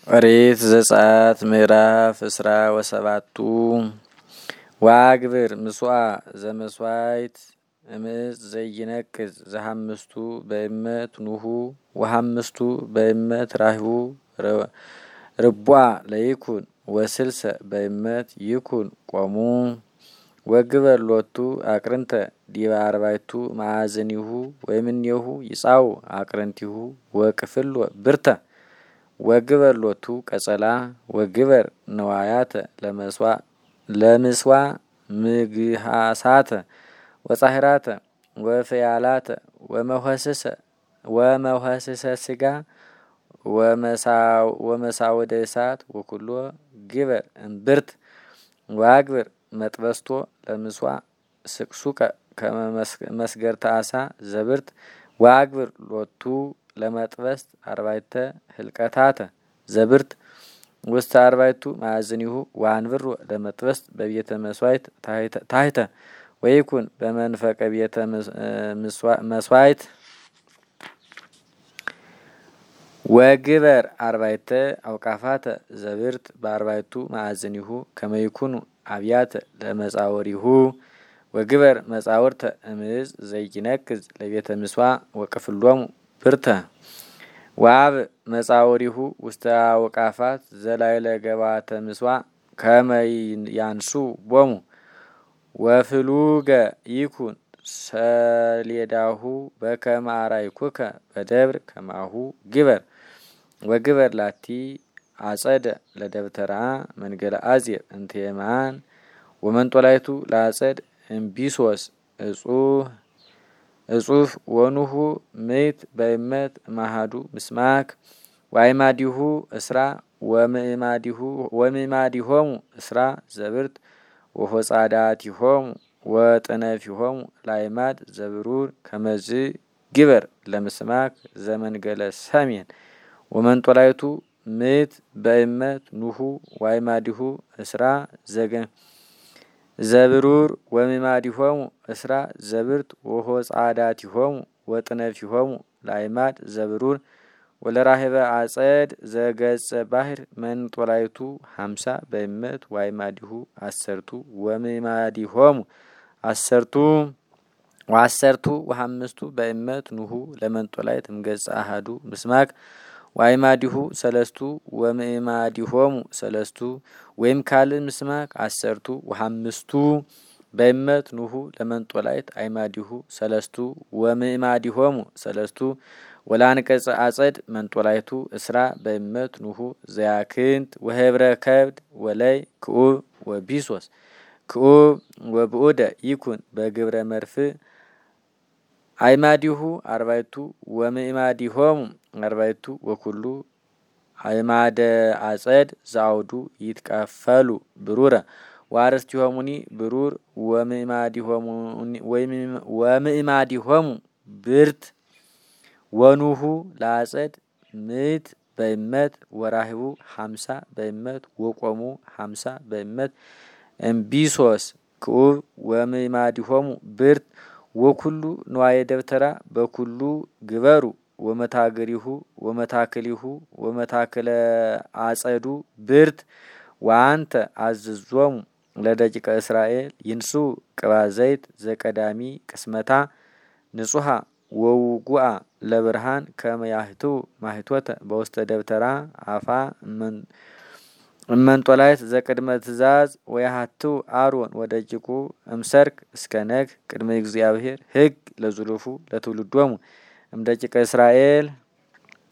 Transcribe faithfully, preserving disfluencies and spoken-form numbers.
ኦሪት ዘጸአት ምዕራፍ እስራ ወሰባቱ ዋግብር ምስዋ ዘመስዋይት እምዝ ዘይነቅዝ ዘሐምስቱ በእመት ኑሁ ወሐምስቱ በእመት ራህቡ ርቧ ለይኩን ወስልሰ በእመት ይኩን ቆሙ ወግበር ሎቱ አቅርንተ ዲባ አርባይቱ ማዕዘኒሁ ወይምኔሁ ይጻው አቅርንቲሁ ወቅፍሎ ብርተ ወግበር ሎቱ ቀጸላ ወግበር ነዋያተ ለመስዋ ለምስዋ ምግሃሳተ ወጻህራተ ወፈያላተ ወመሐሰሰ ወመሐሰሰ ስጋ ወመሳው ወመሳወደ እሳት ወኩሎ ግበር እምብርት ዋግበር መጥበስቶ ለምስዋ ስቅሱቀ ከመስገርተ አሳ ዘብርት ዋግበር ሎቱ ለመጥበስት አርባይተ ህልቀታተ ዘብርት ውስተ አርባይቱ ማዕዘኒሁ ዋንብር ለመጥበስት በቤተ መስዋዕት ታህተ ወይኩን በመንፈቀ ቤተ መስዋዕት ወግበር አርባይተ አውቃፋተ ዘብርት በአርባይቱ ማዕዘኒሁ ከመይኩኑ አብያተ ለመጻወሪሁ ወግበር መጻወርተ እምዝ ዘይነቅዝ ለቤተ ምስዋ ወቅፍሎሙ ብርተ ዋብ መጻወሪሁ ውስተ አውቃፋት ዘላይለ ገባተ ምስዋ ከመይ ያንሱ ቦሙ ወፍሉገ ይኩን ሰሌዳሁ በከመ አራይኩከ በደብር ከማሁ ግበር ወግበር ላቲ አጸደ ለደብተራ መንገለ አዝየ እንተ የማን ወመንጦላይቱ ለአጸድ እምቢሶስ እጹህ እጹፍ ወኑሁ ምት በእመት ማሃዱ ምስማክ ዋይማዲሁ እስራ ወምእማዲሁ ወምእማዲሆሙ እስራ ዘብርት ወሆጻዳቲሆሙ ወጥነፊሆሙ ላይማድ ዘብሩር ከመዝ ግበር ለምስማክ ዘመንገለ ሰሜን ወመንጦላይቱ ምት በእመት ኑሁ ዋይማዲሁ እስራ ዘገ ዘብሩር ወምእማዲሆሙ እስራ ዘብርት ወሆጻዳቲሆሙ ወጥነፊሆሙ ላይማድ ዘብሩር ወለራህበ አጸድ ዘገጸ ባህር መንጦላይቱ ሀምሳ በእመት ዋይማዲሁ አሰርቱ ወምእማዲሆሙ አሰርቱ ወአሰርቱ ወሐምስቱ በእመት ኑሁ ለመንጦላይት እምገጸ አሃዱ ምስማክ ዋይማዲሁ ሰለስቱ ወምእማዲሆሙ ሰለስቱ ወይም ካል ምስማክ አሰርቱ ወሐምስቱ በእመት ኑሁ ለመንጦላይት አይማዲሁ ሰለስቱ ወምእማዲሆሙ ሰለስቱ ወላንቀጸ አጸድ መንጦላይቱ እስራ በእመት ኑሁ ዘያክንት ወህብረ ከብድ ወላይ ክኡብ ወቢሶስ ክኡብ ወብኡደ ይኩን በግብረ መርፍ አይማዲሁ አርባይቱ ወምእማዲሆሙ አርባይቱ ወኩሉ አይማደ አጸድ ዛውዱ ይትቃፈሉ ብሩረ ዋርስቲሆሙኒ ብሩር ወምእማዲሆሙ ወምእማዲሆሙ ብርት ወኑሁ ለአጸድ ምት በእመት ወራህቡ ሀምሳ በእመት ወቆሙ ሀምሳ በእመት እምቢሶስ ክኡብ ወምእማዲሆሙ ብርት ወኩሉ ንዋየ ደብተራ በኩሉ ግበሩ ወመታገሪሁ ወመታከሊሁ ወመታከለ አጸዱ ብርት ዋንተ አዝዞሙ ለደቂቀ እስራኤል ይንሱ ቅባ ዘይት ዘቀዳሚ ቅስመታ ንጹሃ ወውጉአ ለብርሃን ከመያህቱ ማህቶተ በውስተ ደብተራ አፋ እመንጦላይት ዘቅድመ ትእዛዝ ወያሃቱ አሮን ወደቂቁ እምሰርክ እስከ ነግ ቅድመ እግዚአብሔር ህግ ለዙሉፉ ለትውልዶሙ እምደቂቀ እስራኤል